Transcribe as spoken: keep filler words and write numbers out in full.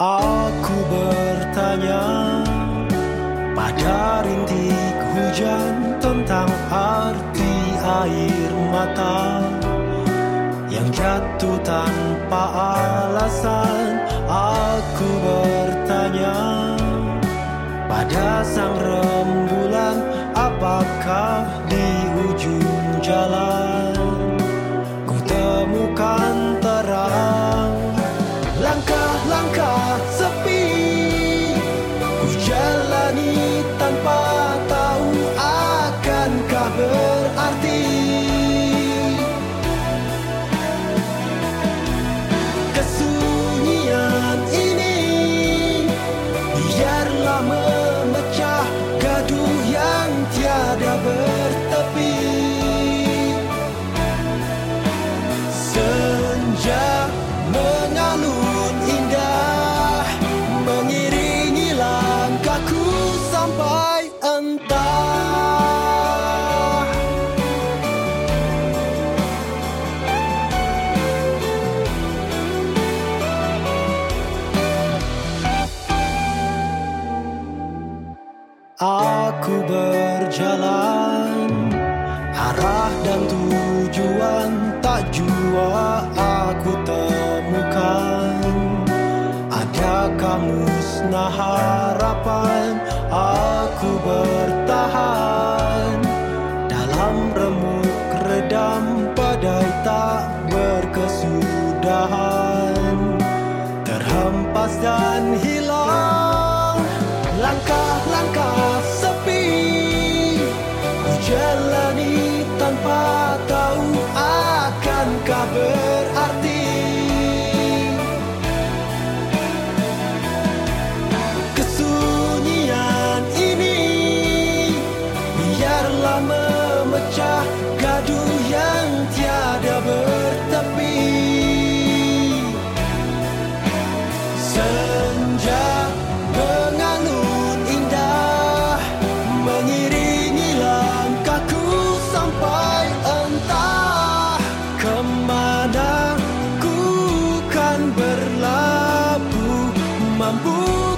Aku bertanya pada rintik hujan tentang arti air mata yang jatuh tanpa alasan. Aku bertanya pada sang rembulan, apakah di ujung jalan ku temukan terang? Langkah-langkah sepi ku jalani tanpa tahu akankah berarti. Kesunyian ini biarlah memecah gaduh yang tiada bertepi. Senja mengalun indah mengiringi langkahku sampai entah. Aku berjalan, arah dan tujuan tak jua aku temukan. Adakah musnah harapan? Aku bertahan dalam remuk redam badai tak berkesudahan, terhempas dan hilang. Langkah-langkah sepi ku jalani tanpa tahu akankah berarti. Kesunyian ini biarlah memecah gaduh yang tiada bertepi. Senja mengalun indah mengiringi langkahku sampai entah kemana ku kan berlabuh. Mampu